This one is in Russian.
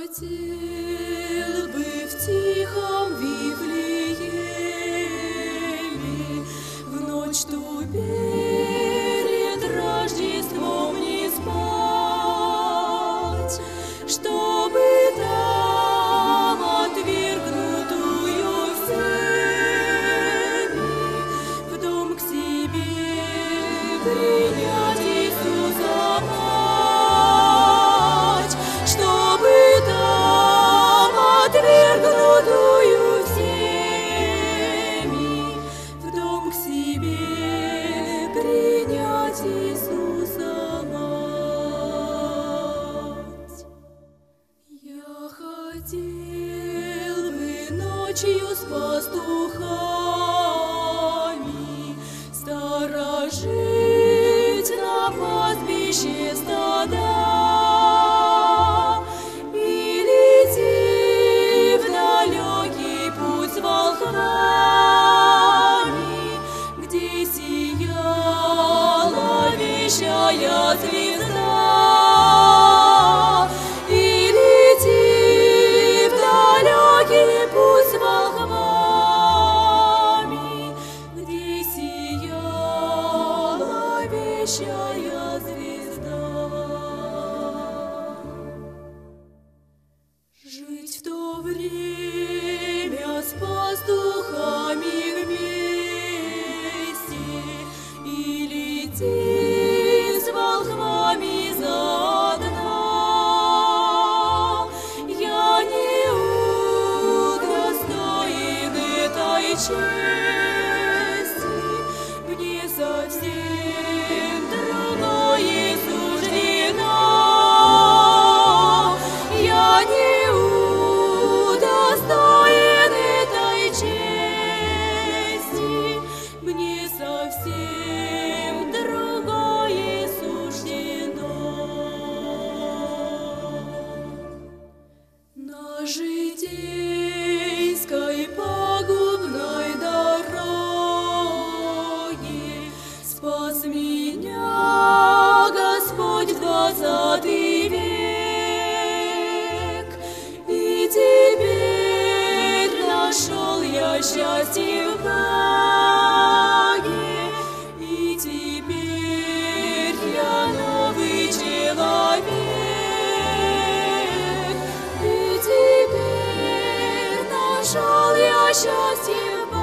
хотел бы в тихом Вифлееме в ночь ту перед Рождеством не спать, чтобы там отвергнутую всеми в дом к себе принять Иисуса мать, чтобы там отвергнутую всеми в дом к себе принять Иисуса мать. Я хотел бы ночью с пастухами сторожить на пастбище стада и лети в далекий путь с волхвами, где сияла вещая звезда, и лети в далекий путь с волхвами, где сияла вещая звезда. Жить в то время с пастухами вместе и лететь с волхвами заодно. Я не удостоен этой чести, мне совсем другое суждено. Я не удостоен этой чести, мне совсем другое суждено. На житейской пагубной дороге спас меня Господь в 20 век, и теперь нашел я счастье в Боге, и теперь я новый человек, и теперь нашел я счастье в Боге.